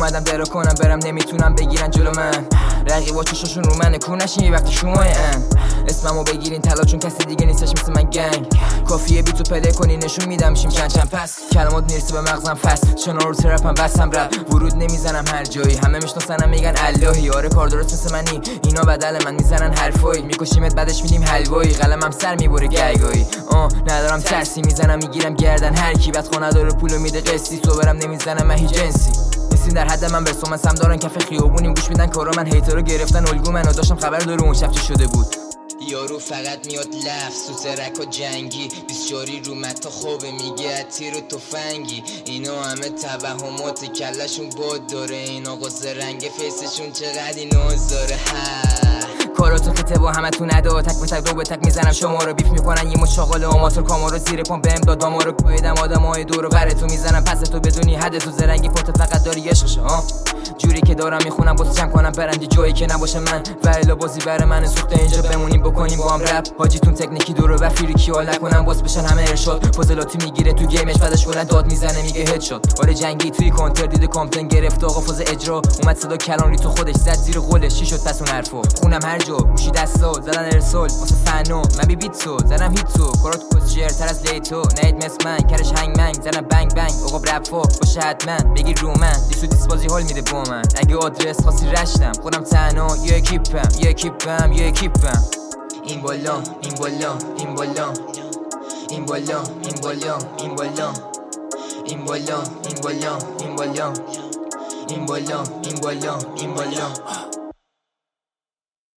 اومدم درو کنم برم نمیتونم بگیرن جلو من. رقیبا چشاشون رو منه کور نشین یه وقتی شمای اسممو بگیرین طلا چون کسی دیگه نیستش مثل من گنگ. کافیه بیتو پلی کنی نشون میدم میشیم چند پس. کلمات میرسه به مغزم فست چنا رو ترپم بسم رپ ورود نمیزنم هر جایی. همه میشناسنم میگن اللهی آره کار درست مثل منی اینا بدل من میزنن حرفایی. میکشیمت بعدش میدیم حلوایی قلمم سر میبره گیگایی. ندارم ترسی میزنم میگیرم گردن هر کی بعد خونه داره پولو میده قسطی صبرم نمیزنم من هیچ جنسی. نیستین در حد من برسوم من سم دارن کف خیابونیم گوش میدن کارا من هیترو گرفتن الگو منو داشتم خبر داره اون شب چی شده بود. یارو فقط میاد لفظ تو ترک و جنگی 24 رو متا خوبه میگه تیر و تفنگی. اینا همه توهمات کلشون باد داره این آقا رنگ فیسشون چقدر نازاره. کاراتون خطه با همه تو ندا تک به تک دو به تک میزنم شما رو بیف میکنن یه مشاغل آماتور کامارو زیر پام بهم دادام رو کویدم آدمای دور و بر تو میزنم پس تو بدونی حد تو زرنگی پات فقط داری عشقشه جوری که دارم میخونم واسه جمع کنم برندی جایی که نباشه من ولی بازی بر من سوخته اینجا بمونیم بکنیم با هم رپ حاجیتون تکنیکی دور و فریکی حال نکنم باز بشن همه ارشاد فاضلاتی میگیره تو گیمش بعدش بلند داد میزنه میگه هدشات. آره جنگی توی کانتر دید کامپلن گرفت آقا فاز اجرا اومد صدا کلان ری تو خودش زد زیر قولش چی شد پس اون حرفو خونم هر جا گوشی دستا زدن ارسال واسه فنو من بی بیتو زدم هیتو کارات کوچر تر از لیتو نید مس من کرش هنگ منگ زدم بنگ بنگ آقا رپ باشه حتما بگیر رو من دیسو دیس بازی حال میده با من اگه آدرس خاصی رشتم خودم تنها یه اکیپم این بالا این بالا این بالا این بالا این بالا این بالا این بالا این بالا این بالا این بالا این بالا این بالا